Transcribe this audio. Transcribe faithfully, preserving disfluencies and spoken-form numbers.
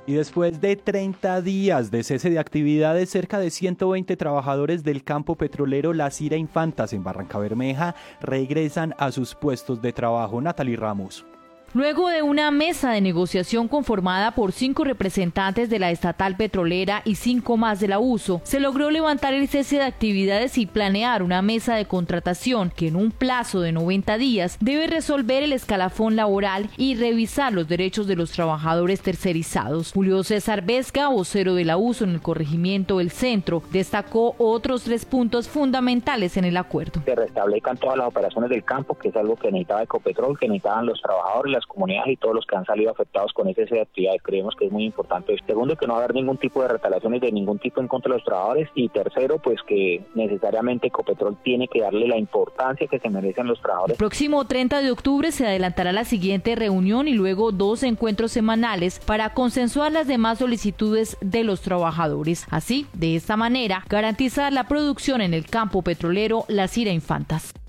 Y después de treinta días de cese de actividades, cerca de ciento veinte trabajadores del campo petrolero La Cira Infantas en Barrancabermeja regresan a sus puestos de trabajo. Natalie Ramos. Luego de una mesa de negociación conformada por cinco representantes de la estatal petrolera y cinco más de la USO, se logró levantar el cese de actividades y planear una mesa de contratación que en un plazo de noventa días debe resolver el escalafón laboral y revisar los derechos de los trabajadores tercerizados. Julio César Vesga, vocero de la USO en el corregimiento del Centro, destacó otros tres puntos fundamentales en el acuerdo. Se restablezcan todas las operaciones del campo, que es algo que necesitaba Ecopetrol, que necesitaban los trabajadores, las comunidades y todos los que han salido afectados con ese cese de actividades. Creemos que es muy importante. Segundo, que no va a haber ningún tipo de retaliaciones de ningún tipo en contra de los trabajadores. Y tercero, pues que necesariamente Ecopetrol tiene que darle la importancia que se merecen los trabajadores. El próximo treinta de octubre se adelantará la siguiente reunión y luego dos encuentros semanales para consensuar las demás solicitudes de los trabajadores. Así, de esta manera, garantizar la producción en el campo petrolero La Cira Infantas.